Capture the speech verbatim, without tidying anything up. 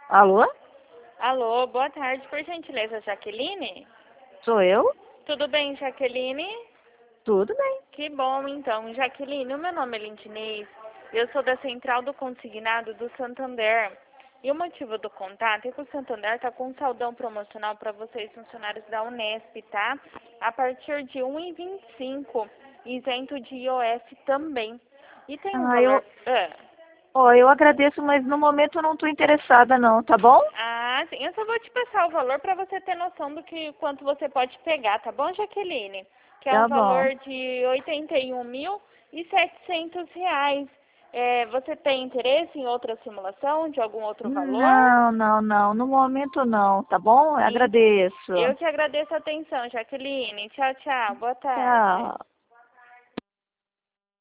Alô? Alô, boa tarde, por gentileza, Jaqueline? Sou eu? Tudo bem, Jaqueline? Tudo bem. Que bom, então. Jaqueline, o meu nome é Lindinês, eu sou da Central do Consignado do Santander. E o motivo do contato é que o Santander está com um saldão promocional para vocês, funcionários da Unesp, tá? A partir de um e vinte e cinco, isento de I O F também. E tem um Ah, eu, valor... Ah. ó, eu agradeço, mas no momento eu não estou interessada não, tá bom? Ah, sim. Eu só vou te passar o valor para você ter noção do que quanto você pode pegar, tá bom, Jaqueline? Que é um Tá bom. valor de oitenta e um mil e setecentos reais. É, você tem interesse em outra simulação de algum outro valor? Não, não, não. No momento não, tá bom? Eu Em- agradeço. Eu que agradeço a atenção, Jaqueline. Tchau, tchau. Boa tarde. Tchau.